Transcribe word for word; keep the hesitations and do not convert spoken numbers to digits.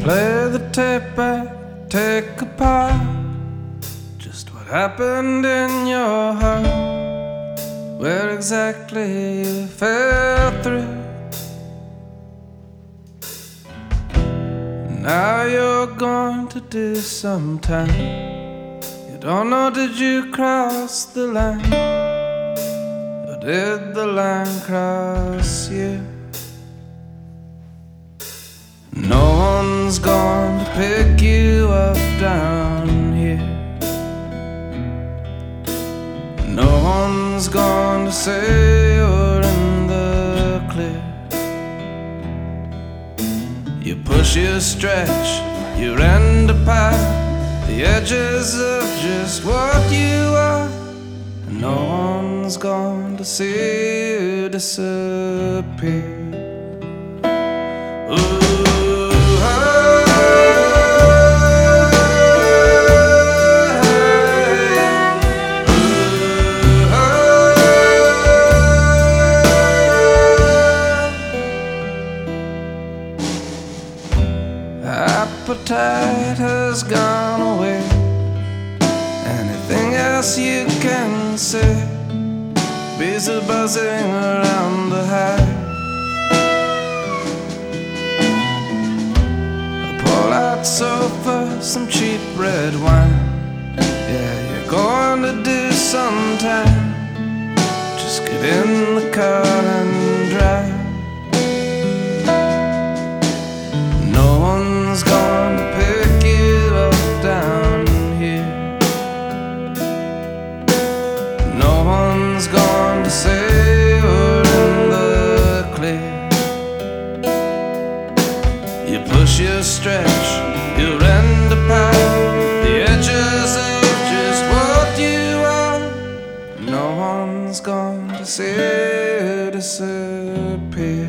Play the tape back, take apart just what happened in your heart, where exactly you fell through. Now you're going to do some time. You don't know, did you cross the line, or did the line cross you? No one's going to pick you up down here. No one's going to say you're in the clear. You push, you stretch, you rend apart the edges of just what you are. And no one's going to see you disappear. Ooh. Appetite has gone away. Anything else you can say? Bees are buzzing around the hive. A pull-out sofa, some cheap red wine. Yeah, you're going to do sometime. Just get in the car and drive. No one's gonna pick you up down here. No one's going to say you're in the clear. You push, you stretch, you rend apart the edges of just what you are. No one's going to see you disappear.